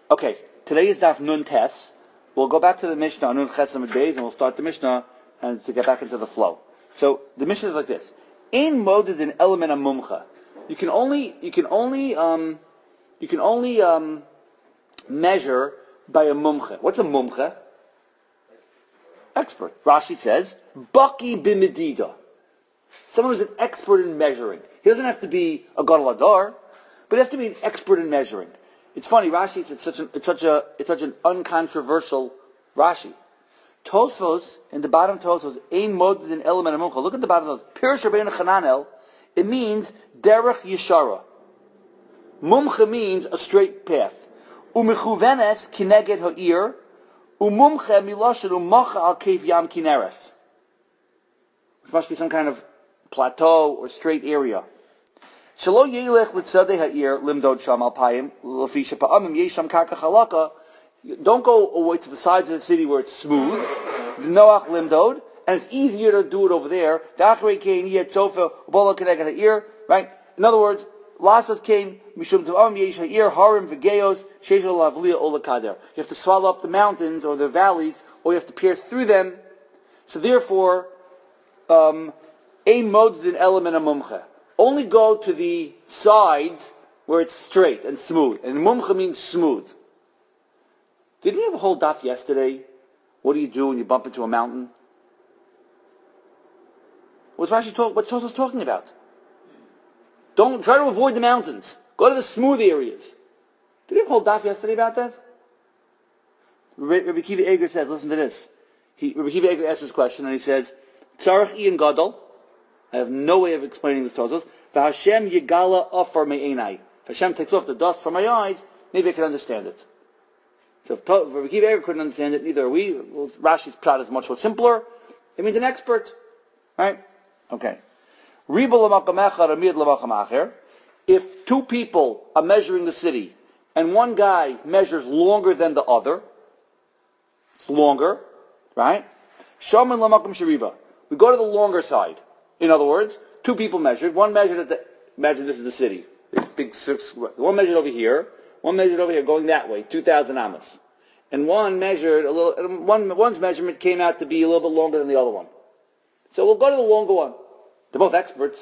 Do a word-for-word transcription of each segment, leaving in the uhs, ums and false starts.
Okay, today is Daf Nun Tes. We'll go back to the Mishnah, Nun Ches Amud Beis, and we'll start the Mishnah and to get back into the flow. So the Mishnah is like this: Ein moded an element of mumcha. You can only you can only um, you can only um, measure by a mumcha. What's a mumcha? Expert. Rashi says, Baki b'medida. Someone who's an expert in measuring. He doesn't have to be a gadol hador, but he has to be an expert in measuring. It's funny, Rashi, it's such an, it's such a, it's such an uncontroversial Rashi. Tosfos, in the bottom of Tosfos, ein moded an element of mumcha. Look at the bottom of Tosfos. Pirush Rabbeinu Chananel, it means derech yeshara. Mumcha means a straight path. Umechuvenes kineged ha'ir, umumcha miloshen umacha al kev yam kineres. Which must be some kind of plateau or straight area. Shelo yelech litzadei ha'ir limdod sham al payim lefi shepa'amim yesham karka chalaka. Don't go away to the sides of the city where it's smooth. Noach limdod, and it's easier to do it over there. Dachrei kein yet sofa ubola kineged ha'ir. Right. In other words, lasas kein mishum ta'am yesh ha'ir harim v'geos sheshel lavliya olakader. You have to swallow up the mountains or the valleys, or you have to pierce through them. So therefore, um, ein moded an element of mumcha. Only go to the sides where it's straight and smooth. And mumcha means smooth. Did we have a whole daf yesterday? What do you do when you bump into a mountain? What's Rashi talk? What's Tosfos talking about? Don't try to avoid the mountains. Go to the smooth areas. Did we have a whole daf yesterday about that? Rabbi Akiva Eger says, listen to this. He, Rabbi Akiva Eger asks this question and he says, Tzarech Ian Gadol. I have no way of explaining this Tosfos. V'Hashem yigala afar me'enai. If Hashem takes off the dust from my eyes, maybe I can understand it. So if Rabbi Akiva Eger couldn't understand it, neither are we. Well, Rashi's plot is much more simpler. It means an expert. Right? Okay. If two people are measuring the city, and one guy measures longer than the other, it's longer, right? Shaman lamakam shariba. We go to the longer side. In other words, two people measured. One measured at the, imagine this is the city. This big six, one measured over here, one measured over here, going that way, two thousand amos. And one measured a little, one, one's measurement came out to be a little bit longer than the other one. So we'll go to the longer one. They're both experts.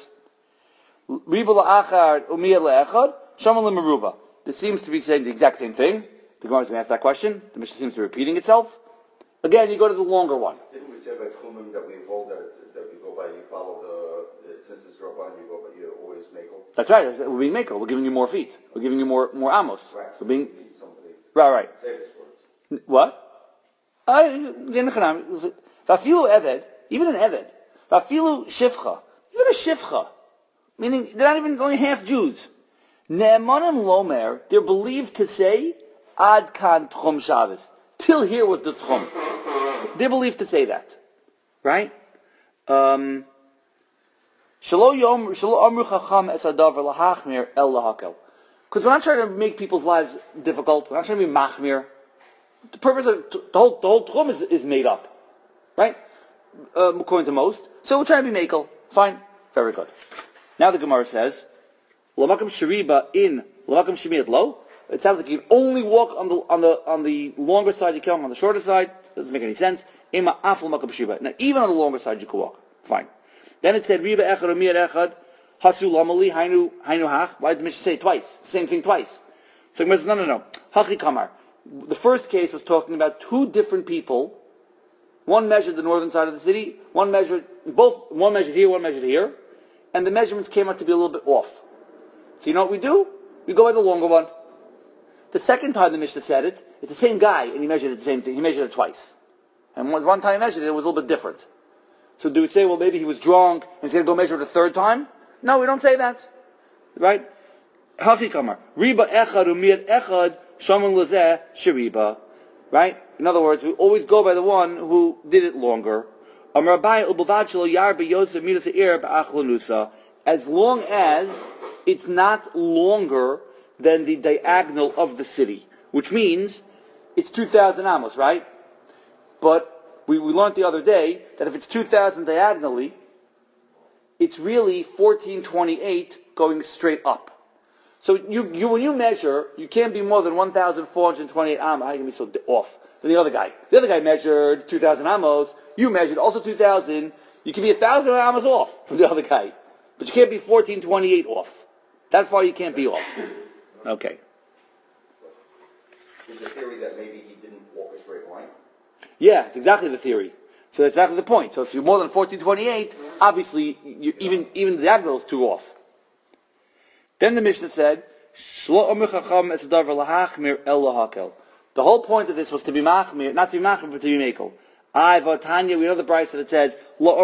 This seems to be saying the exact same thing. The Gemara is going to ask that question. The Mishnah seems to be repeating itself. Again, you go to the longer one. Didn't we say by Chumim that we hold that, that we go by, you follow the, since it's Rabban, you go by, you always makel? That's right. We're being makel. We're giving you more feet. We're giving you more more amos. Right. We're being, right, right. What? Vafilu eved, even an eved. Vafilu shivcha, even a shivcha. Meaning, they're not even only half Jews. Ne'emanim lomer, they're believed to say, ad kan tchum Shabbos. Till here was the tchum. They're believed to say that. Right? Um, Shalo yom, shalo amru chacham es hadavar lahachmir el lahakel. Because we're not trying to make people's lives difficult. We're not trying to be machmir. The purpose of, the whole, the whole tchum is, is made up. Right? Um, according to most. So we're trying to be makel. Fine. Very good. Now the Gemara says, "Lamakam shariba in lamakam shemiyat lo." It sounds like you can only walk on the on the on the longer side. You can't on the shorter side. Doesn't make any sense. Ema afal makam shariba. Now even on the longer side you can walk. Fine. Then it said riba echad umiyat echad hasu lamali hainu hainu hach. Why did the Mishnah say it twice? Same thing twice. So Gemara says, no, no, no. Hachi kamar. The first case was talking about two different people. One measured the northern side of the city. One measured both. One measured here. One measured here. And the measurements came out to be a little bit off. So you know what we do? We go by the longer one. The second time the Mishnah said it, it's the same guy, and he measured it the same thing. He measured it twice. And one time he measured it, it was a little bit different. So do we say, well, maybe he was drunk, and he's going to go measure it a third time? No, we don't say that. Right? Hachikamar. Riba echad umiyat echad shaman lazeh shariba. Right? In other words, we always go by the one who did it longer. As long as it's not longer than the diagonal of the city, which means it's two thousand amos, right? But we, we learned the other day that if it's two thousand diagonally, it's really fourteen twenty-eight going straight up. So you, you when you measure, you can't be more than one thousand four hundred twenty-eight amos. How are you going to be so off than the other guy? The other guy measured two thousand amos. You measured also two thousand. You can be one thousand amos off from the other guy. But you can't be fourteen twenty-eight off. That far you can't be off. Okay. Is the theory that maybe he didn't walk a straight line? Yeah, it's exactly the theory. So that's exactly the point. So if you're more than fourteen twenty-eight, obviously you, even even the diagonal is two off. Then the Mishnah said, the whole point of this was to be machmir, not to be machmir, but to be mekel. I, Vatanya, we know the Bryce that it says, well,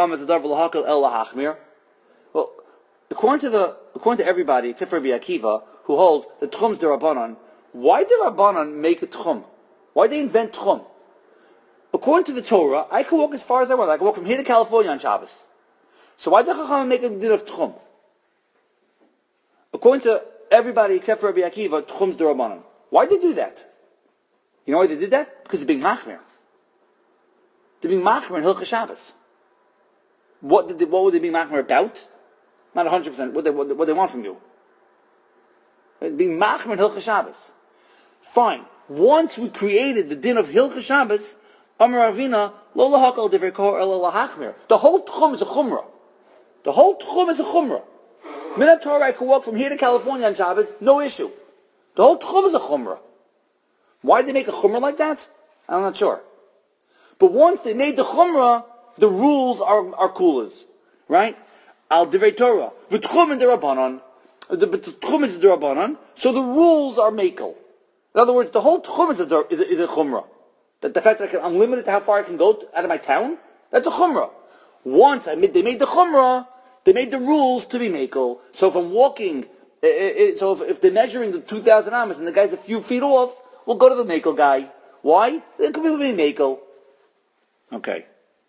according to the according to everybody except for Rabbi Akiva, who holds the tchum's derabanan, why did Rabbanan make a tchum? Why did they invent tchum? According to the Torah, I can walk as far as I want. I can walk from here to California on Shabbos. So why did Chacham make a din of tchum? According to everybody except for Rabbi Akiva, tchum's derabanan. Why did they do that? You know why they did that? Because they're being machmir. They're being machmir in Hilchah Shabbos. What did they, what would they be machmir about? Not one hundred percent. What they, what, what they want from you. They're being machmir in Hilchah Shabbos. Fine. Once we created the din of Hilchah Shabbos, Amar Avina, lo lahakal divrei kohor ela lahachmir. The whole tchum is a chumrah. The whole tchum is a chumrah. Minat Torah, I can walk from here to California on Shabbos, no issue. The whole tchum is a chumrah. Why did they make a chumrah like that? I'm not sure. But once they made the chumrah, the rules are, are coolers. Right? Al divrei Torah. V'tchum and derabanan. The tchum is derabanan, so the rules are mekel. In other words, the whole tchum is a, is a, is a chumrah. That the fact that I can, I'm limited to how far I can go to, out of my town, that's a chumrah. Once I made, they made the chumrah, they made the rules to be mekel. So if I'm walking, it, it, so if, if they're measuring the two thousand amos and the guy's a few feet off, we'll go to the mekel guy. Why? It could be mekel. Okay.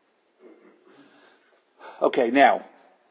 Okay, now.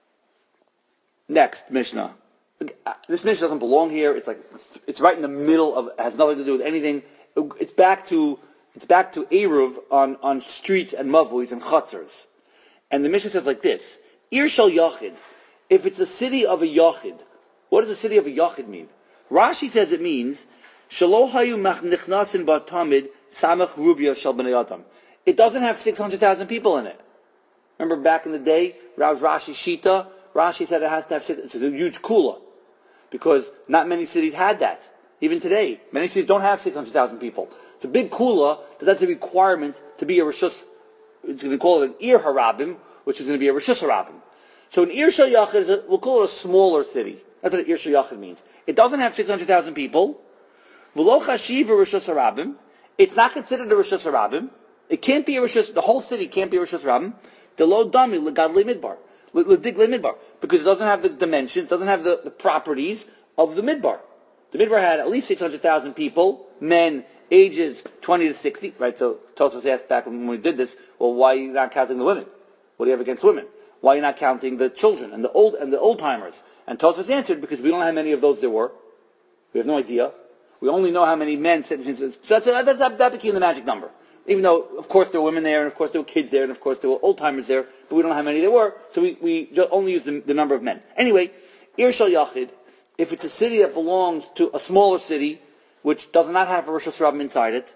Next, Mishnah. This Mishnah doesn't belong here. It's like, it's right in the middle of, it has nothing to do with anything. It's back to, it's back to Eruv on, on streets and mavuis and chutzers. And the Mishnah says like this, Ir shel yachid. If it's a city of a yachid, what does the city of a yachid mean? Rashi says it means, Shelo hayu nichnasin b'tamid samach rubia shel b'nei adam. It doesn't have six hundred thousand people in it. Remember back in the day, Rav Rashi Shita, Rashi said it has to have six, it's a huge kula. Because not many cities had that. Even today, many cities don't have six hundred thousand people. It's a big kula, but that's a requirement to be a Rishus. It's going to call it an Ir Harabim, which is going to be a Rishus Harabim. So an Ir Shel Yachid, we'll call it a smaller city. That's what an Ir Shel Yachid means. It doesn't have six hundred thousand people. V'lo chashiv a Rishus Harabim. It's not considered a Rishus Harabim. It can't be a Rishus, the whole city can't be a Rishus Harabim. The lo dami legadli midbar. L'digle midbar. Because it doesn't have the dimensions, doesn't have the, the properties of the midbar. The midbar had at least six hundred thousand people, men, ages twenty to sixty, right? So Tosfos asked back when we did this, well, why are you not counting the women? What do you have against women? Why are you not counting the children and the old and the old timers? And Tosfos answered, because we don't know how many of those there were. We have no idea. We only know how many men. So that's, that's, that, that became the magic number. Even though, of course, there were women there, and of course there were kids there, and of course there were old timers there, but we don't know how many there were, so we, we only use the, the number of men. Anyway, Ir Shel Yachid, if it's a city that belongs to a smaller city, which does not have a Rosh Hashanah inside it,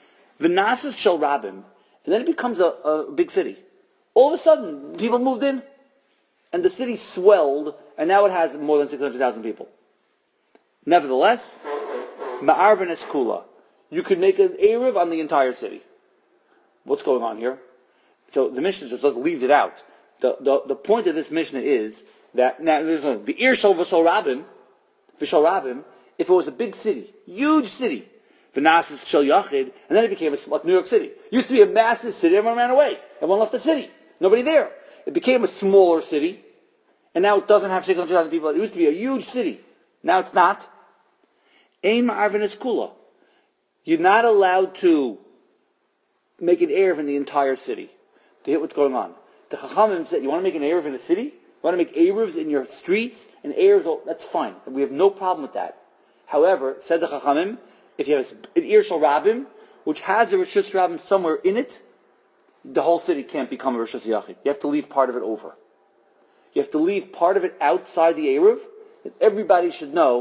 V'nasas Shel Rabim, and then it becomes a, a big city. All of a sudden, people moved in, and the city swelled, and now it has more than six hundred thousand people. Nevertheless, Ma'arvin es Kula, you could make an Eruv on the entire city. What's going on here? So the Mishnah just leaves it out. The, the, the point of this Mishnah is that, now, there's a, the Ir Shel V'Shel Rabim, V'Shel Rabim, if it was a big city, huge city, V'Nasas Shel Yachid, and then it became a, like New York City. It used to be a massive city, everyone ran away. Everyone left the city. Nobody there. It became a smaller city, and now it doesn't have six hundred thousand people. It used to be a huge city. Now it's not. Ein Ma'arvin es Kula. You're not allowed to make an Eruv in the entire city to hit what's going on. The Chachamim said, you want to make an Eruv in a city? You want to make Eruvs in your streets? And Eruvs, that's fine. We have no problem with that. However, said the Chachamim, if you have an Ir Shel Rabim, which has a Rishus Rabim somewhere in it, the whole city can't become a Rishus Yachid. You have to leave part of it over. You have to leave part of it outside the Eruv, and everybody should know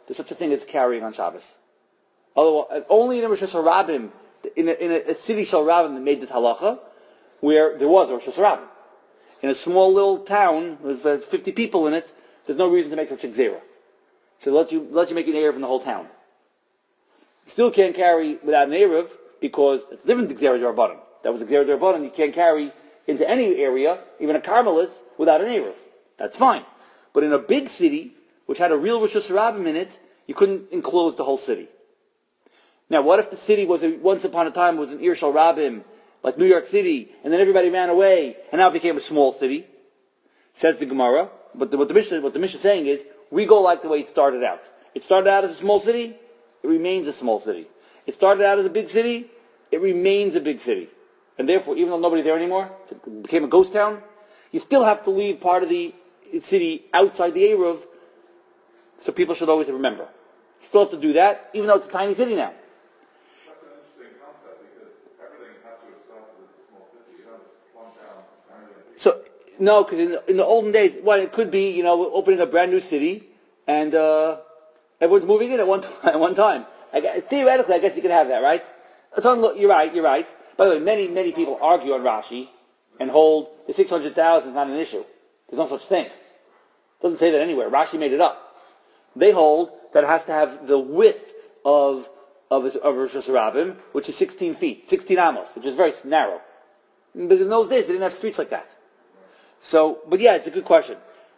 there's such a thing as carrying on Shabbos. Otherwise, only in a Rosh Hashanah, in a, in a, a city Shal Rabbim that made this halacha, where there was a Rosh Hashanah. In a small little town, with uh, fifty people in it, there's no reason to make such a gzera. So let you let you make an Erev in the whole town. You still can't carry without an Erev, because it's different than Gzera D'Rabbanan. That was a Gzera D'Rabbanan, you can't carry into any area, even a Carmelis, without an Erev. That's fine. But in a big city, which had a real Rosh Hashanah in it, you couldn't enclose the whole city. Now, what if the city was, a, once upon a time, was an Ir Shal Rabbim, like New York City, and then everybody ran away, and now it became a small city? Says the Gemara. But the, what the Mishnah, what the Mishnah is saying is, we go like the way it started out. It started out as a small city, it remains a small city. It started out as a big city, it remains a big city. And therefore, even though nobody's there anymore, it became a ghost town, you still have to leave part of the city outside the Eruv, so people should always remember. You still have to do that, even though it's a tiny city now. That's an interesting concept, because everything has to have started with a small city. You don't just plump down everything. So, no, because in, in the olden days, well, it could be, you know, opening a brand new city, and uh, everyone's moving in at one, t- at one time. I guess, theoretically, I guess you could have that, right? It's on, you're right, you're right. By the way, many, many people argue on Rashi and hold the six hundred thousand is not an issue. There's no such thing. It doesn't say that anywhere. Rashi made it up. They hold that it has to have the width of of, of Rosh Hashanah, which is sixteen feet, sixteen amos, which is very narrow. But in those days, they didn't have streets like that. So, but yeah, it's a good question.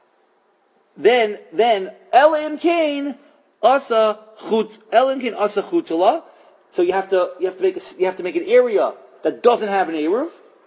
Then, then, Elim Kain Asa Chutz, Elim Kain Asa Chutzala. So you have to, you have to make a, you have to make an area that doesn't have an Eruv.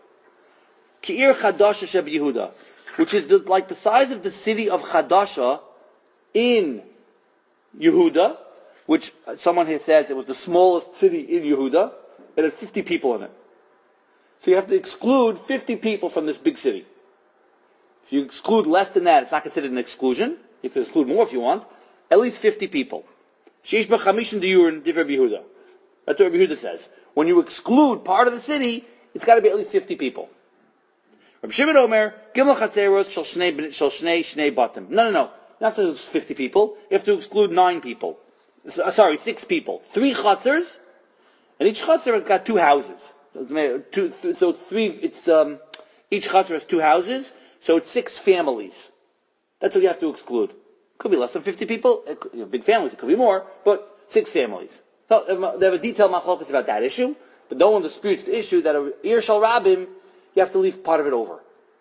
Ki'ir Chadasha Sheb Yehuda, which is the, like the size of the city of Chadasha in Yehuda, which someone here says it was the smallest city in Yehuda. It had fifty people in it. So you have to exclude fifty people from this big city. If you exclude less than that, it's not considered an exclusion. You can exclude more if you want. At least fifty people. Sheish b'chamishin diyurin divrei Yehuda. That's what Rabbi Yehuda says. When you exclude part of the city, it's got to be at least fifty people. Rabbi Shimon Omer, Gimel Chatzeros shel shnei shel shnei shnei batim. No, no, no. Not so it's fifty people. You have to exclude nine people. Sorry, six people. Three chatzers, and each chatzer has got two houses. So, two, so it's three. It's um, each chatzer has two houses. So it's six families. That's what you have to exclude. Could be less than fifty people. It could, you know, big families. It could be more, but six families. So they have a detailed machlokas about that issue, but no one disputes the issue that a Ir Shal Rabbim, you have to leave part of it over.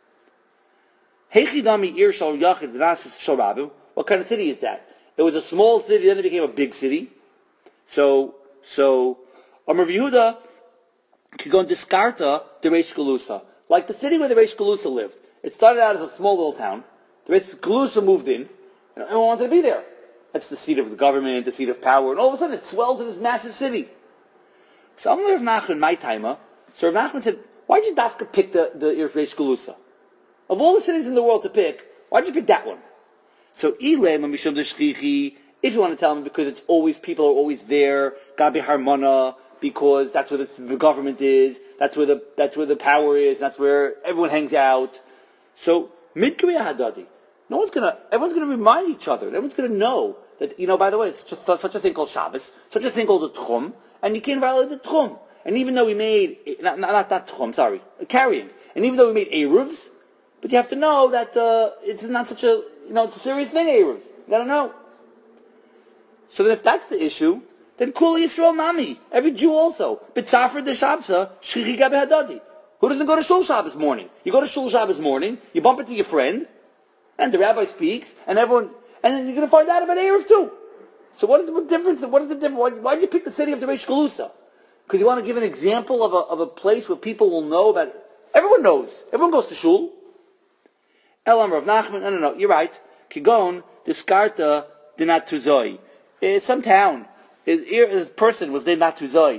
Heichidami Ir Shal Yachid V'Nas Shal Rabbim. What kind of city is that? It was a small city, then it became a big city. So, so, Amar Yehuda could go in Diskarta, the Reish Galusa. Like the city where the Reish Galusa lived. It started out as a small little town. The Reish Galusa moved in, and everyone wanted to be there. That's the seat of the government, the seat of power, and all of a sudden it swelled to this massive city. So I'm Rav Nachman, my timer. So Rav Nachman said, why did you Dafka pick the, the Reish Galusa? Of all the cities in the world to pick, why did you pick that one? So Ilem Mishum Deshchichi, if you want to tell me, because it's always, people are always there, Gabi Harmona, because that's where the, the government is, that's where the that's where the power is, that's where everyone hangs out. So Midkriya Hadadi. No one's gonna everyone's gonna remind each other. Everyone's gonna know that, you know, by the way, it's such a, such a thing called Shabbos, such a thing called the Tchum, and you can't violate the Tchum. And even though we made not not, not that Tchum, sorry, carrying, and even though we made Eruvs, but you have to know that uh, it's not such a You know, it's a serious thing, Eruv. You gotta know. So then if that's the issue, then Kul Yisrael Nami. Every Jew also. B'tzafar de Shabsa, Shchichi Gabe Hadadi. Who doesn't go to Shul Shabbos morning? You go to Shul Shabbos morning, you bump into your friend, and the rabbi speaks, and everyone, and then you're gonna find out about Eruv too. So what is the difference? What is the difference? Why, why did you pick the city of the Reish Galusa? Because you want to give an example of a, of a place where people will know about it. Everyone knows. Everyone goes to Shul. Elam Rav Nachman, no, no, no, you're right. Kigon, Diskarta, Dinat Tuzoi. It's some town. This person was Dinat Tuzoi.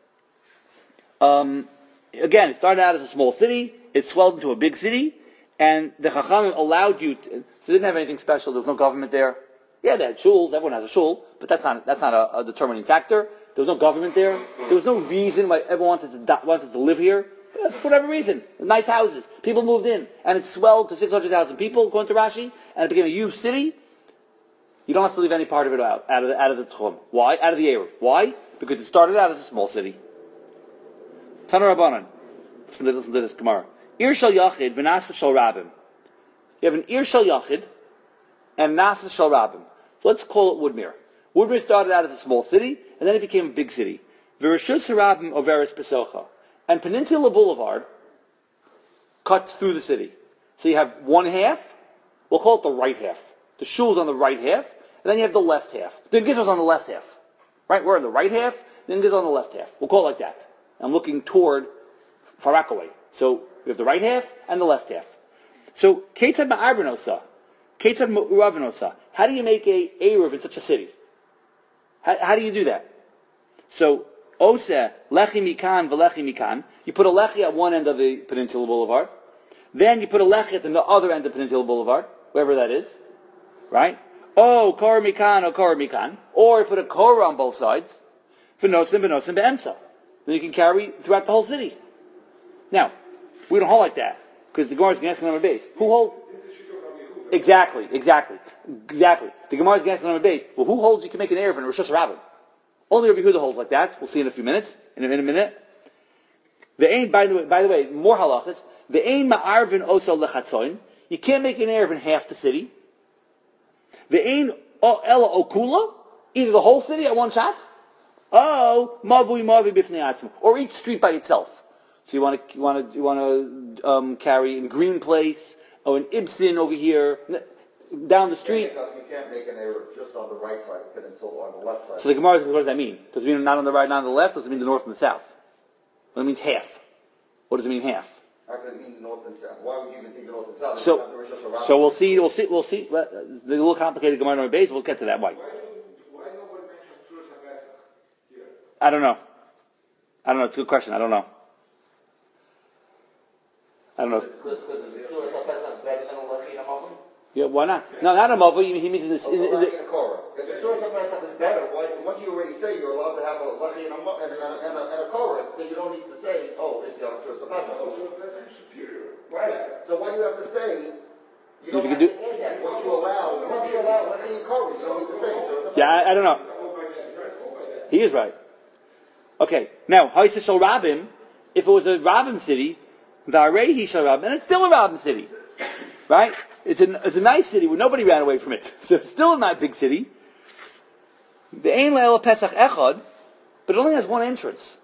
Um, again, it started out as a small city, it swelled into a big city, and the Chachamim allowed you to, so they didn't have anything special, there was no government there. Yeah, they had shuls, everyone has a shul, but that's not, that's not a, a determining factor. There was no government there. There was no reason why everyone wanted to, wanted to live here. For whatever reason. Nice houses. People moved in. And it swelled to six hundred thousand people, according to Rashi, and it became a huge city. you don't have to leave any part of it out, out of the, out of the Tchum. Why? Out of the Erev. Why? Because it started out as a small city. Tana Rabbanan. Listen to, listen to this Gemara. Ir shel Yachid v'nasa shel Rabim. You have an Ir shel Yachid and Nasa shel Rabim. So let's call it Woodmere. Woodmere started out as a small city, and then it became a big city. V'reshut Rabim overes Pesocha. And Peninsula Boulevard cuts through the city. So you have one half, we'll call it the right half. The shul's on the right half, and then you have the left half. The Gizmo's on the left half. Right? We're on the right half, then Gizmo's on the left half. We'll call it like that. I'm looking toward Far Rockaway. So we have the right half and the left half. So, Ketzad Ma'arvinosa, Ketzad Ma'uravinosa. How do you make a Eruv in such a city? How, how do you do that? So, Ose, Lechi Mikan, Velechi Mikan. You put a Lechi at one end of the Peninsula Boulevard. Then you put a Lechi at the other end of Peninsula Boulevard, wherever that is. Right? Oh, Kor Mikan, or Kor Mikan. Or you put a Korah on both sides. V'nosim, V'nosim, Be'emsa. Then you can carry throughout the whole city. Now, we don't hold like that, because the Gemara is going to ask number base. Who holds? Exactly, exactly, exactly. The Gemara is going to ask number base. Well, who holds you can make an Erev in Rosh Hashanah? Only Rabbi Yehuda holds like that. We'll see in a few minutes, in a, in a minute. The ain, by the way, by the way, more halachas. The ain ma'arvin osal lechatzoin. You can't make an Erev in half the city. The ain ela okula. Either the whole city at one shot. Oh, mavui mavi bifnei atzma, or each street by itself. So you want to you want to you want to um, carry in Green Place or in Ibsen over here down the street. You can't make an error just on the right side of the peninsula, on the left side. So the Gemara says, what does that mean? Does it mean not on the right, not on the left? Does it mean the north and the south? Well, it means half. What does it mean half? How can it mean north and south? Why would you even think the north and south? So, so we'll see. We'll see. We'll see. Well, it's a little complicated Gemara on base. We'll get to that. Why? Why nobody mentions Tzuras HaPesach here? I don't know. I don't know. It's a good question. I don't know. I don't know. Yeah, why not? No, not a mother. He means in this. In, in, in the, if the Tzuras HaPesach is better, why, once you already say you're allowed to have a lechi and a, and a, and a, and a korah, then you don't need to say, oh, if you have a Tzuras HaPesach. No, Tzuras HaPesach is superior. Right. So why do you have to say, you don't you have do, to add that. Once you allow, once you allow lechi and korah, you don't need to say Tzuras HaPesach. Yeah, I, I don't know. He is right. Okay, now, Haisa Shal Rabim, if it was a Rabim city, V'arehi Shal Rabim, and it's still a Rabim city. Right? It's a, it's a nice city where nobody ran away from it. So it's still a not big city. The Ein Le'el Pesach Echad, but it only has one entrance.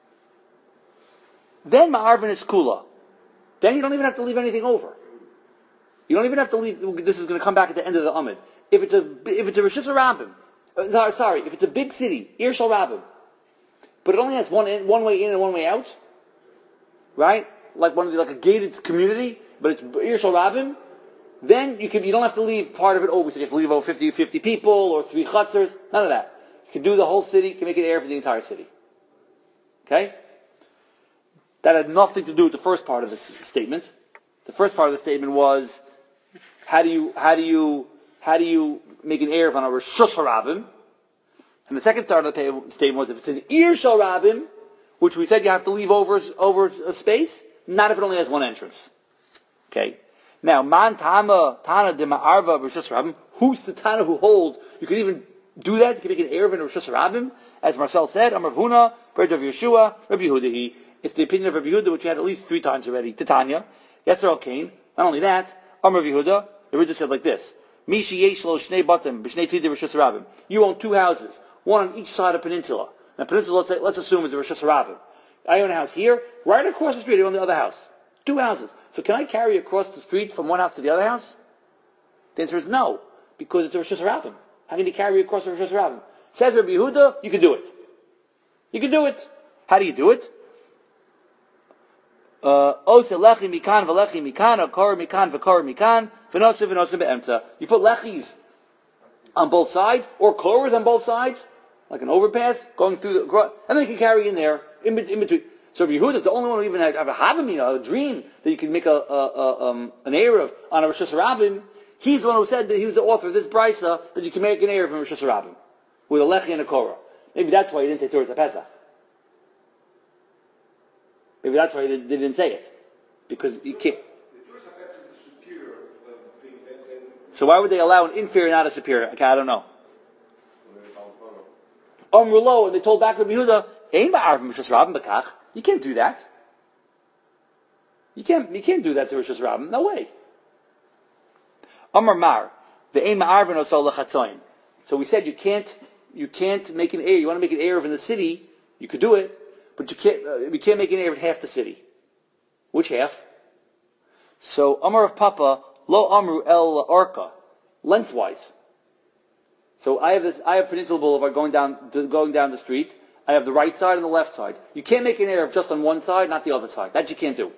Then Ma'arvin is Kula. Then you don't even have to leave anything over. You don't even have to leave, this is going to come back at the end of the Amid. If it's a, if it's a Rishus Rabim, uh, sorry, if it's a big city, Ir Shal Rabim, but it only has one in, one way in and one way out, right? Like one of the, like a gated community, but it's Ir Shal Rabim. Then you can you don't have to leave part of it over. So you have to leave over fifty, fifty people or three chutzers. None of that. You can do the whole city. You can make it air for the entire city. Okay? That had nothing to do with the first part of the statement. The first part of the statement was how do you how do you how do you make an erev on a Rishus Harabim? And the second part of the statement was if it's an Ir Shal Rabim, which we said you have to leave over over a space, not if it only has one entrance. Okay. Now, man tama tana de ma'arva Rishus Harabim. Who's the tana who holds? You can even do that. You can make an erev in Rishus Harabim, as Marcel said. Amar Huna, Bird of Yeshua, Rabbi Yehuda. It's the opinion of Rabbi Yehuda, which we had at least three times already. Titania, Yasser al Kain. Not only that, Amar Yehuda. The Yehuda said like this: Mishi yeshlo shnei batim b'shnei tzidei Rishus Harabim. You own two houses, one on each side of the peninsula. Now, peninsula, let's say, let's assume is a Rishus Harabim. I own a house here, right across the street. I own the other house. Two houses. So can I carry across the street from one house to the other house? The answer is no, because it's a Rishus Harabim. How can you carry across a Rishus Harabim? Says Rabbi Yehuda, you can do it. You can do it. How do you do it? Ose lechi mikan v'lechi mikan, or kor mikan v'kor mikan, v'nosim v'nosim be'emta. You put lechis on both sides, or koras on both sides, like an overpass, going through the, and then you can carry in there, in, in between. So Rabbi Yehuda is the only one who even have a havamina, a dream, that you can make a, a, a um, an erev on a Rishus Harabim. He's the one who said that he was the author of this brisa, that you can make an erev in Rishus Harabim, with a lechi and a korah. Maybe that's why he didn't say Tzuras HaPesach. Maybe that's why they didn't say it. Because you can't. The Tzuras HaPesach is superior thing than So why would they allow an inferior, not a superior? Okay, I don't know. Amru lo, and they told back Rabbi Yehuda, "Ein ba'arvim Rishus Rabbim b'kach." You can't do that. You can't. You can't do that to Rishus Rabbim. No way. Amar Mar, the ein ma'arvin osol lechatzoin. So we said you can't. You can't make an eruv. You want to make an eruv in the city? You could do it, but you can't. Uh, we can't make an eruv in half the city. Which half? So Amar of Papa lo amru el arka, lengthwise. So I have this. I have Peninsula Boulevard going down going down the street. I have the right side and the left side. You can't make an eruv just on one side, not the other side. That you can't do.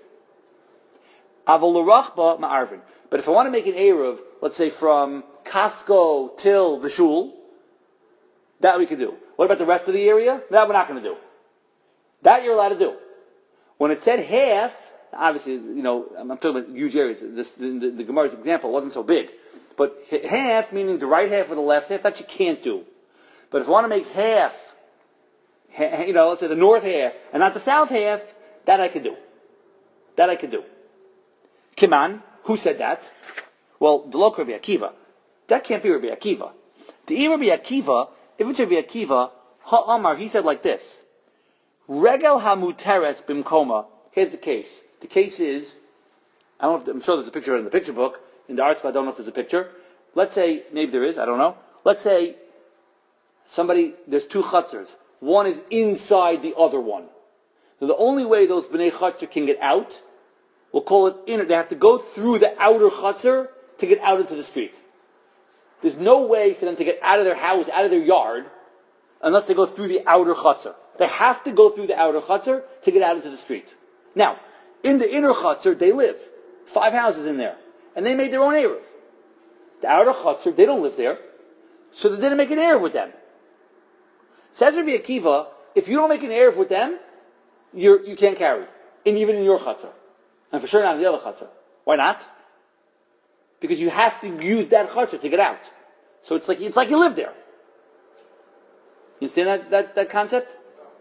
Aval l'rachba ma'arvin. But if I want to make an eruv, let's say from Costco till the shul, that we could do. What about the rest of the area? That we're not going to do. That you're allowed to do. When it said half, obviously, you know, I'm talking about huge areas. This, the, the, the Gemara's example wasn't so big. But half, meaning the right half or the left half, that you can't do. But if I want to make half, you know, let's say the north half, and not the south half, that I could do. That I could do. Kiman, who said that? Well, the local Rabbi Akiva. That can't be Rabbi Akiva. The Rabbi Akiva, if it's Rabbi Akiva, Ha'amar, he said like this. Regel hamuteres bimkoma. Here's the case. The case is, I don't know if, I'm sure there's a picture in the picture book. In the article, I don't know if there's a picture. Let's say, maybe there is, I don't know. Let's say somebody, there's two chutzers. One is inside the other one. So the only way those bnei chutzer can get out, we'll call it inner. They have to go through the outer chutzner to get out into the street. There's no way for them to get out of their house, out of their yard, unless they go through the outer chutzner. They have to go through the outer chutzner to get out into the street. Now, in the inner chutzner, they live. Five houses in there. And they made their own eruv. The outer chutzner, they don't live there. So they didn't make an eruv with them. Says Rabbi Akiva, if you don't make an eruv with them, you're, you can't carry. And even in your chutzner. And for sure not in the other chutzner. Why not? Because you have to use that chutzner to get out. So it's like it's like you live there. You understand that, that, that concept?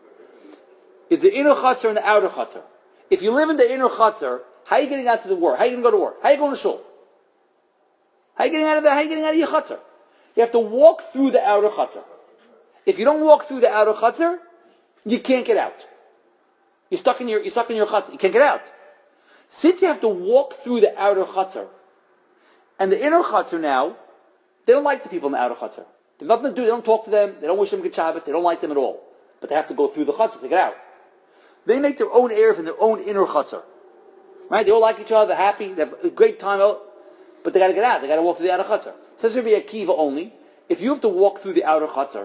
Is the inner chutzner and the outer chutzner. If you live in the inner chutzner, how are you getting out to the work? How are you going to go to work? How are you going to shul? How are you getting out of the, how are you getting out of your chutzner? You have to walk through the outer chutzner. If you don't walk through the outer chutzner, you can't get out. You're stuck in your, you're stuck in your chutzner. You can't get out. Since you have to walk through the outer chutzner, and the inner chutzner now, they don't like the people in the outer chutzner. They have nothing to do. They don't talk to them. They don't wish them good Shabbos. They don't like them at all. But they have to go through the chutzner to get out. They make their own eruv in their own inner chutzner. Right? They all like each other. They're happy. They have a great time out. But they got to get out. They got to walk through the outer chutzner. Says Rabbi Akiva only. If you have to walk through the outer chutzner,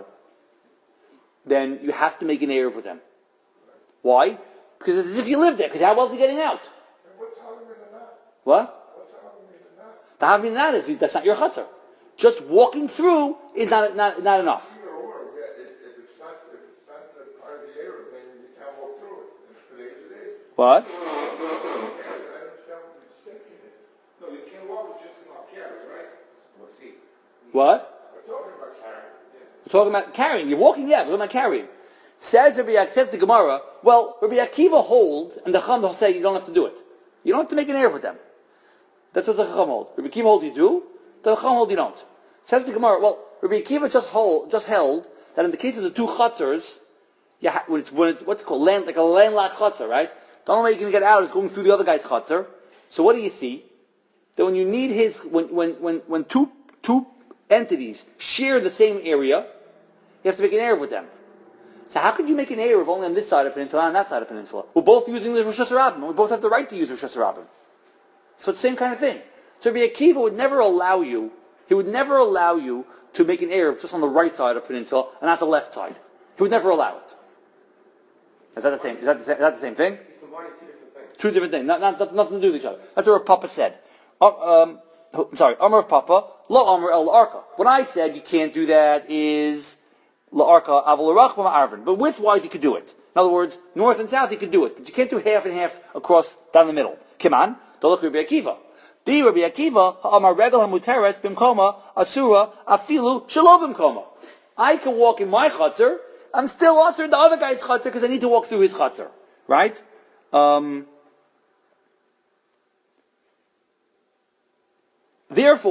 then you have to make an eruv with them. Why? Because it's as if you live there. Because how else are you getting out? What's Havim in that? What? What's Havim in that? The having that is that's not your chutzner. Just walking through is not not not enough. Either or, yeah, if, if it's not if it's not the part of the eruv, then you can't walk through it. And for days and days. What? I understand what the distinction is. No, you can't walk with just enough carry, right? We'll see. What? We're talking about carrying. Yeah. We're talking about carrying. You're walking, yeah. We're talking about carrying. Says Rabbi Akiva, says the Gemara. Well, Rabbi Akiva holds, and the Chacham say you don't have to do it. You don't have to make an eruv with them. That's what the Chacham hold. Rabbi Akiva holds you do. The Chacham hold you don't. Says the Gemara. Well, Rabbi Akiva just hold, just held that in the case of the two chutzers, you ha- when it's when it's what's it called land like a landlocked chutzner, right? The only way you can get out is going through the other guy's chutzner. So what do you see? That when you need his, when when when when two two entities share the same area, you have to make an eruv with them. So how could you make an eruv only on this side of the peninsula and on that side of the peninsula? We're both using the Rosh Hashanah. We both have the right to use Rosh Hashanah. So it's the same kind of thing. So Rabbi Akiva would never allow you, he would never allow you to make an eruv just on the right side of the peninsula and not the left side. He would never allow it. Is that the same? Is that the same, is that the same thing? It's combining two different things. Two different things. Not, not, not, nothing to do with each other. That's what Papa said. Uh, um, I'm sorry, Amar of Papa, Lo Amar El Arka. What I said you can't do that is La'arka Aval Rachma Arvin. But widthwise you could do it. In other words, north and south you could do it. But you can't do half and half across down the middle. Kiman, don't look Rabbi Akiva. Be Rabbi Akiva, Amar Regal HaMuteres Bimkoma Asura Afilu Shelo Bimkoma. I can walk in my chutzner. I'm still usher in the other guy's chutzner because I need to walk through his chutzner. Right? Um, Therefore,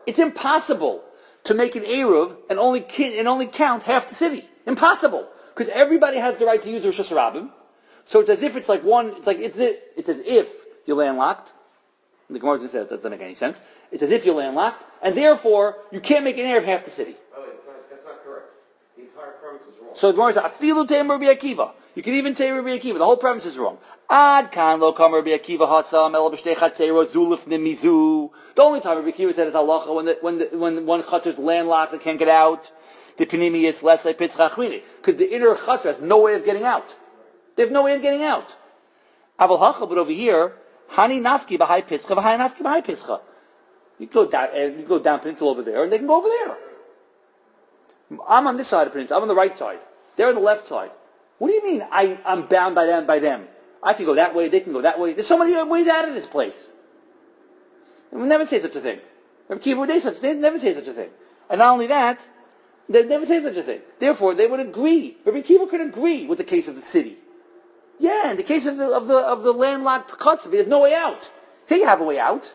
it's impossible to make an Eruv and only ki- and only count half the city. Impossible, because everybody has the right to use the Rosh Hashanah. So it's as if it's like one. It's like it's it, it's as if you're landlocked. The Gemara is going to say that doesn't make any sense. It's as if you're landlocked, and therefore you can't make an Eruv half the city. Oh, wait, that's not correct. The entire premise is wrong. So the Gemara says, "Afilu teim Rabbi Akiva." You can even say Rabbi Akiva. The whole premise is wrong. Ad kan lo kam Rabbi Akiva hasam el b'shtei chatzero zulif nemizu. The only time Rabbi Akiva said is halacha when the, when the, when one chatzar is landlocked and can't get out. The panimius less like pitzchachmini, because the inner chatzar has no way of getting out. They have no way of getting out. Aval hacha, but over here, hani nafki b'hai pischa, b'hai nafki b'hai pischa. You go down, and you go down peninsula over there, and they can go over there. I'm on this side of the peninsula. I'm on the right side. They're on the left side. What do you mean? I, I'm bound by them. By them. I can go that way. They can go that way. There's so many ways out of this place. And we'll never say such a thing. Rabbi Akiva would say such. They never say such a thing. And not only that, they never say such a thing. Therefore, they would agree. Rabbi Akiva could agree with the case of the city. Yeah, in the case of the of the of the landlocked chutzpah, there's no way out. Here you have a way out.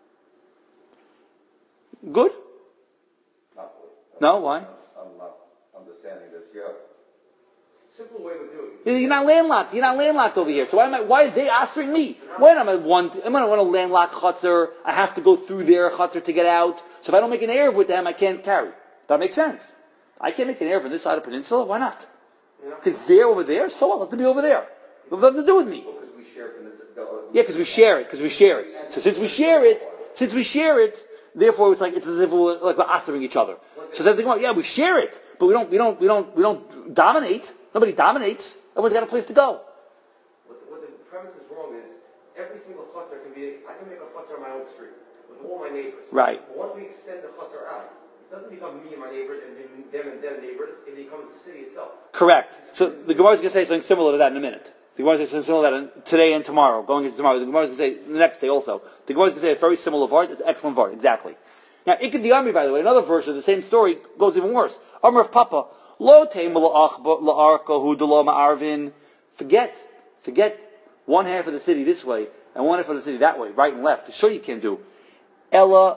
Good? Not really. No, why? I'm not understanding this yet. Simple way of doing it. You're not landlocked. You're not landlocked over here. So why am I? Why is they answering me? When I'm at one, I'm on a landlocked chutzner. I have to go through their chutzner to get out. So if I don't make an eruv with them, I can't carry. That makes sense. I can't make an eruv on this side of the peninsula. Why not? Because they're over there. So what? Let them be over there. What does that have to do with me? Because we share in this. The, Yeah, because we share it. Because we share it. So since we share it, since we share it, therefore it's like it's as if we're like we're answering each other. So that's the Gemara. Yeah, we share it, but we don't. We don't. We don't. We don't dominate. Nobody dominates. Everyone's got a place to go. What the, what the premise is wrong is every single chutzner can be. I can make a chutzner on my own street with all my neighbors. Right. But once we extend the chutzner out, it doesn't become me and my neighbors and then them and them neighbors. It becomes the city itself. Correct. So the Gemara is going to say something similar to that in a minute. The Gemara is going to say something similar to that today and tomorrow, going into tomorrow. The Gemara is going to say the next day also. The Gemara is going to say a very similar vart. It's excellent vart. Exactly. Now, Ikad the Army, by the way, another version of the same story goes even worse. Amr of Papa, lo teim la'arkahu d'lo ma'arvin. Forget, forget one half of the city this way and one half of the city that way, right and left. For sure you can do. Ella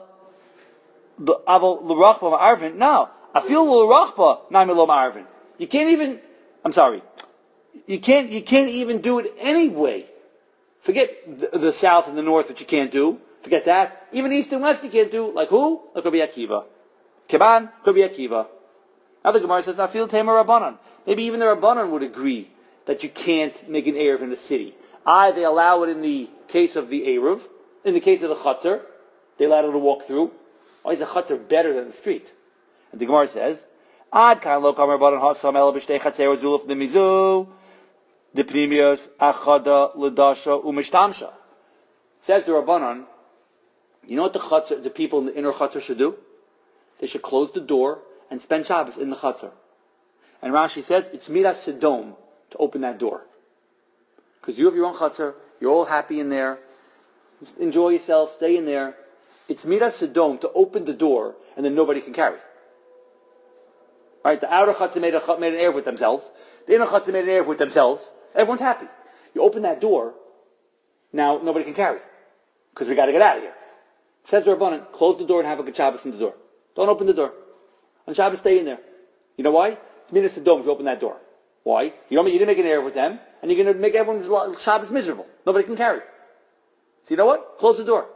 aval l'rachba ma'arvin. No, I feel l'rachba na'mi lo ma'arvin. You can't even. I'm sorry. You can't. You can't even do it anyway. Forget the, the south and the north that you can't do. Forget that. Even east and west you can't do. Like who? Like Rabbi Akiva. Kiban, Rabbi Akiva. Now the Gemara says, I feel Tamer Rabbanan. Maybe even the Rabbanan would agree that you can't make an Eruv in the city. I, they allow it in the case of the Eruv. In the case of the Chutzner, they allow it to walk through. Why is the Chutzner better than the street? And the Gemara says, Ad kan lo kamer Rabbanan hasam el b'shtei chatzer zuluf nemizu de primius achada l'dasha umishtamsha. Says the Rabbanan, you know what the chutzner, the people in the inner chutzner should do? They should close the door and spend Shabbos in the chutzner. And Rashi says it's miras sedom to open that door, because you have your own chutzner. You're all happy in there. Enjoy yourself. Stay in there. It's miras sedom to open the door, and then nobody can carry. Right? The outer chutzner made, a, made an eruv with themselves. The inner chutzner made an eruv with themselves. Everyone's happy. You open that door. Now nobody can carry, because we got to get out of here. Says the Rabbanan, close the door and have a good Shabbos in the door. Don't open the door. On Shabbos, stay in there. You know why? It's minas sedom to open that door. Why? You don't. You didn't make an eruv with them, and you're going to make everyone's Shabbos miserable. Nobody can carry. So you know what? Close the door.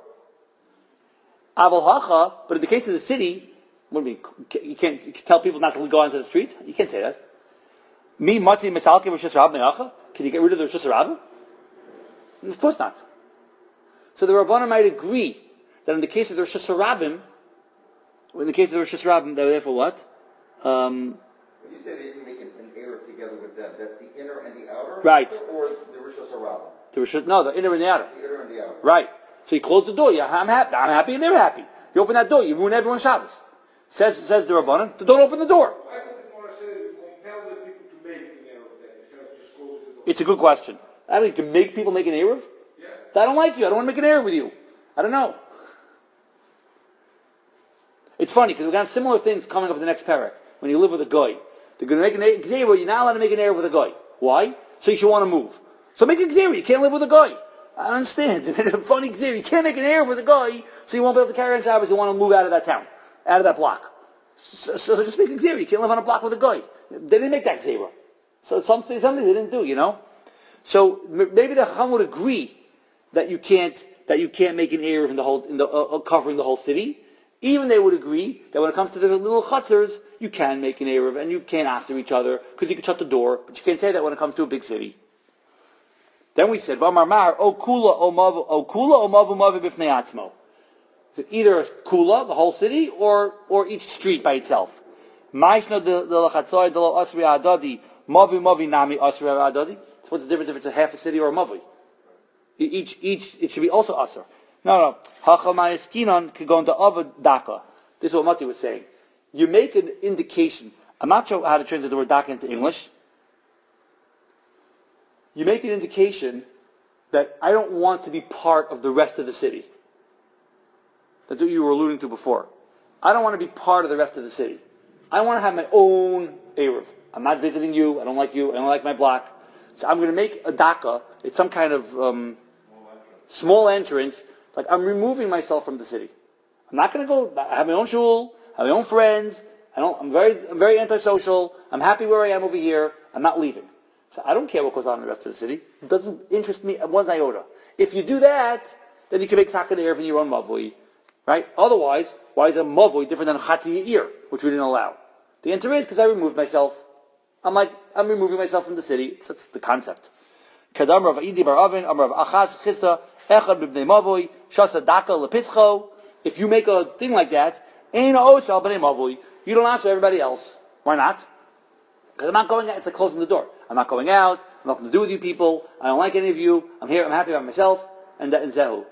Aval hacha, but in the case of the city, what do you mean? You can't, you can't tell people not to go onto the street. You can't say that. Me matzi mitzalke v'shus rab me'acha. Can you get rid of the Rosh Hashanah? Of course not. So the Rabbanan might agree that in the case of the Rosh Hashanah, in the case of the Rosh Hashanah, they were there for what? Um, When you say that you make an, an eruv together with them, that's the inner and the outer? Right. Or the Rosh Hashanah? the Rosh, no, the inner and the outer. The inner and the outer. Right. So you close the door. Yeah, I'm happy. I'm happy, and they're happy. You open that door, you ruin everyone's Shabbos. Says says the Rabbanan, don't open the door. Why does it want to say that you compel the people to make an eruv then instead of just closing the door? It's a good question. I don't. You can make people make an eruv. Yeah. I don't like you. I don't want to make an eruv with you. I don't know. It's funny because we're going to have similar things coming up in the next parak. When you live with a guy, they're going to make an eruv. You're not allowed to make an eruv with a guy. Why? So you should want to move. So make a gzera. You can't live with a guy. I don't understand. It's a funny gzera. You can't make an eruv with a guy, so you won't be able to carry on Shabbos. You want to move out of that town. out of that block. So, so they're just making zero. You can't live on a block with a guy. They didn't make that zero. So something, something they didn't do, you know. So maybe the Chacham would agree that you can't that you can't make an eruv in the whole in the uh, covering the whole city. Even they would agree that when it comes to the little chutzers, you can make an eruv and you can't answer each other because you can shut the door, but you can't say that when it comes to a big city. Then we said, "V'amar mar o kula o mavu o kula o mavu mavu b'fnei atzmo." So either a kula, the whole city, or or each street by itself. Ma'ishno de lachatzoy de lo asri adadi mavu mavu nami asri adadi. So what's the difference if it's a half a city or a mavu? Each each it should be also asr. No, no. Hachamayiskinon kigon to avad daka. This is what Mati was saying. You make an indication. I'm not sure how to translate the word daka into English. You make an indication that I don't want to be part of the rest of the city. That's what you were alluding to before. I don't want to be part of the rest of the city. I want to have my own eruv. I'm not visiting you. I don't like you. I don't like my block. So I'm going to make a daka. It's some kind of um, small entrance. Like I'm removing myself from the city. I'm not going to go. I have my own shul. I have my own friends. I don't. I'm very. I'm very antisocial. I'm happy where I am over here. I'm not leaving. So I don't care what goes on in the rest of the city. It doesn't interest me one iota. If you do that, then you can make takan eruv in your own mavui, right? Otherwise, why is a mavui different than a chati ear, which we didn't allow? The answer is because I removed myself. I'm like I'm removing myself from the city. That's the concept. Kadam Rav Idi bar Avin, Amar Rav Achaz Chista, Echad b'bnei mavui, Shasa Daka lepitzcho. If you make a thing like that, Ein ha'osal b'nei mavui, you don't answer everybody else. Why not? Because I'm not going out. It's like closing the door. I'm not going out. I'm nothing to do with you people. I don't like any of you. I'm here. I'm happy by myself. And that is zehu.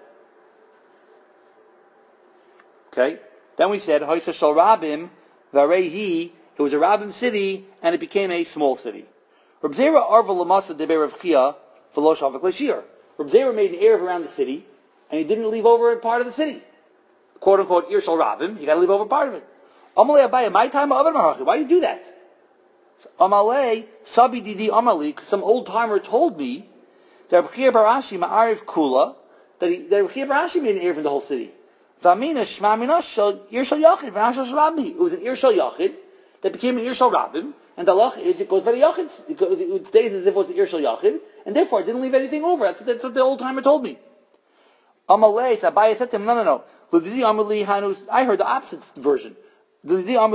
Okay. Then we said Hoysa Shal Rabim Varehi. It was a Rabim city, and it became a small city. Reb Zera Arva Lamasa Debe Rav Chia V'lo Shavak L'Shir. Reb Zera made an eruv around the city, and he didn't leave over a part of the city. Quote unquote Ir Shal Rabim. You got to leave over part of it. Amalei Abaya, my time of Marachi. Why do you do that? Amalei, Sabi Didi Amali, some old timer told me that Reb Chia bar Ashi Ma'ariv Kula, that, he, that Reb Chia bar Ashi made an eruv in the whole city. V'amina Shma Mina Shal Ir Shal Yachid V'Ashal Shabbi. It was an Ir Shal Yachid that became an Ir Shal Rabim, and the halach is it goes by the Yachid. It stays as if it was an Ir Shal Yachid, and therefore I didn't leave anything over. That's what, that's what the old timer told me. Amalei, Sabaya said to him, no, no, no. I heard the opposite version. No, you know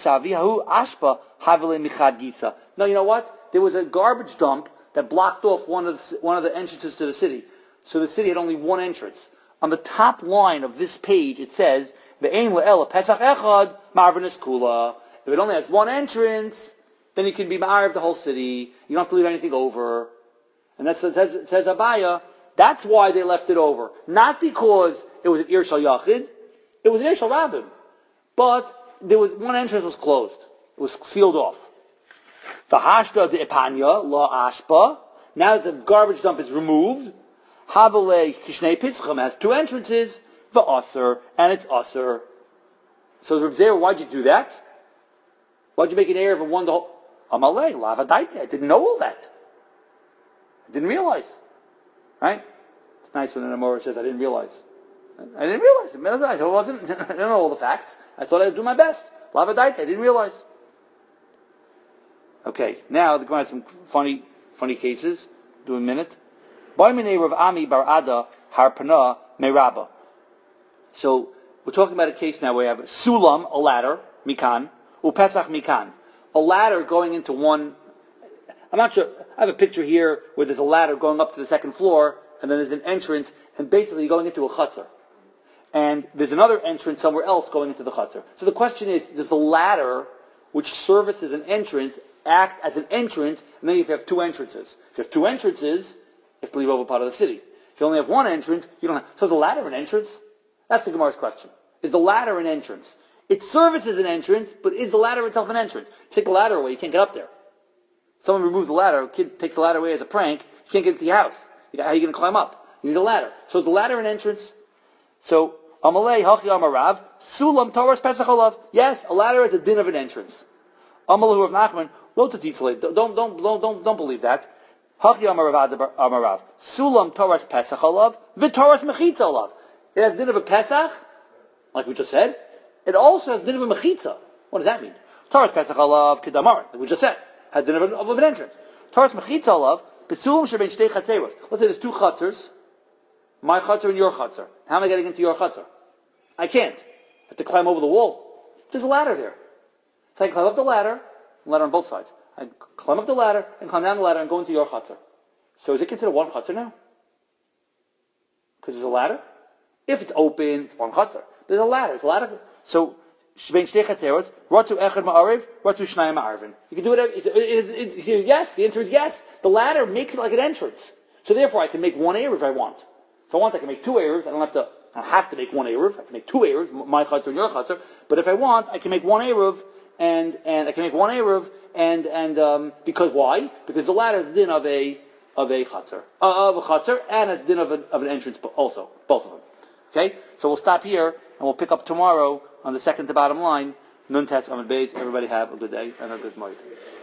what? There was a garbage dump that blocked off one of the, one of the entrances to the city. So the city had only one entrance. On the top line of this page, it says, Ve'ein le'el pesach echad ma'arvin kula. If it only has one entrance, then you can be ma'arv the whole city. You don't have to leave anything over. And that says, says, says Abaya, that's why they left it over. Not because it was an Ir Shal Yachid. It was an Ir Shal Rabim. But there was one entrance was closed. It was sealed off. The hashta de epanya la ashpa. Now that the garbage dump is removed, havale kishnei pitzcham has two entrances. The aser and it's aser. So Reb Zera, why'd you do that? Why'd you make an eruv of one? The Amalei lavadaita. I didn't know all that. I didn't realize. Right? It's nice when an Amora says, I didn't realize. I didn't realize. I wasn't, I don't know all the facts. I thought I'd do my best. Lavadaita, I didn't realize. Okay, now the Gemara has some funny, funny cases. Do a minute. Baimine Rav Ami bar Ada harpana meraba. So, we're talking about a case now where we have a sulam, a ladder, mikan, upesach mikan. A ladder going into one. I'm not sure. I have a picture here where there's a ladder going up to the second floor, and then there's an entrance, and basically going into a chutzner. And there's another entrance somewhere else going into the chutzner. So the question is, does the ladder, which serves as an entrance, act as an entrance, and then you have two entrances? If you have two entrances, you have to leave over part of the city. If you only have one entrance, you don't have. So is the ladder an entrance? That's the Gemara's question. Is the ladder an entrance? It serves as an entrance, but is the ladder itself an entrance? You take the ladder away, you can't get up there. Someone removes the ladder, a kid takes the ladder away as a prank, you can't get into your house. How are you going to climb up? You need a ladder. So is the ladder an entrance? So, Amalei, Hachi Amarav, Sulam, Torah, Pesach Olav. Yes, a ladder is a din of an entrance. Amalahu Rav Nachman, Lo Tatitzle, don't, don't, don't, don't, don't believe that. Hachi Amarav, Sulam, Torah, Pesach Olav, V'Torah, Mechitza Olav. It has din of a Pesach, like we just said, it also has din of a mechitza. What does that mean? Taras Pesach alav kedamar, like we just said, had din of, of an entrance. Taras mechitza alav besulim shebein shtei chatzeros. Let's say there's two chatzers, my chatzer and your chatzer. How am I getting into your chatzer? I can't. I have to climb over the wall. There's a ladder there. So I climb up the ladder, ladder on both sides. I climb up the ladder and climb down the ladder and go into your chatzer. So is it considered one chatzer now? Because there's a ladder? If it's open, it's one chatzer. There's a ladder. There's a ladder. So, shbein shtei chatzeros, ratu echad ma'ariv, ratu shnayim ma'arvin. You can do it. It, it, it, it, yes, the answer is yes. The ladder makes it like an entrance. So therefore, I can make one eruv if I want. If I want, I can make two eruvs. I don't have to. I don't have to make one eruv. I can make two eruvs, my chatzer and your chatzer. But if I want, I can make one eruv, and and I can make one eruv, and and um, because why? Because the ladder is din of a of a chatzer, uh, of a chatzer, and it's din of, a, of an entrance also, both of them. Okay, so we'll stop here and we'll pick up tomorrow on the second to bottom line. Nun Tes Amud Beis. Everybody have a good day and a good night.